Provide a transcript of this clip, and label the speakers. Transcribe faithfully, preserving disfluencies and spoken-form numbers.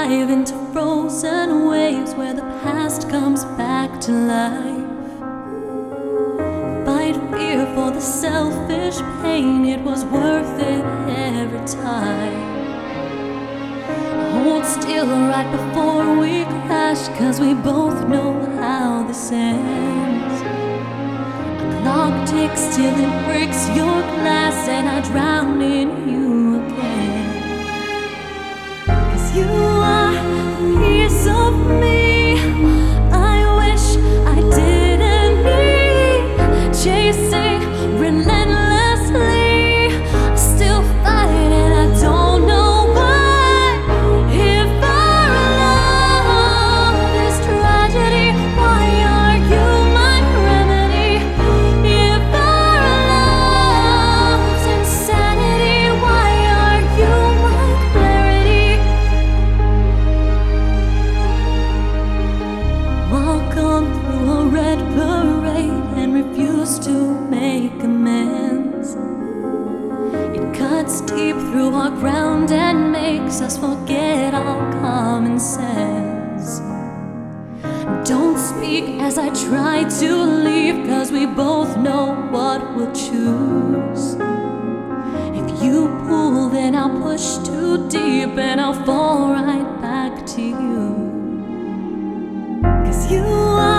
Speaker 1: dive into frozen waves where the past comes back to life. Fight fear for the selfish pain, it was worth it every time. Hold still right before we crash, cause we both know how this ends. A clock ticks till it breaks your glass, and I drown in you again. Cause you are a piece of me I wish I didn't need, chasing relentlessly, still fighting, I don't know. To make amends, it cuts deep through our ground and makes us forget all common sense. Don't speak as I try to leave, cause we both know what we'll choose. If you pull, then I'll push too deep and I'll fall right back to you. Cause you are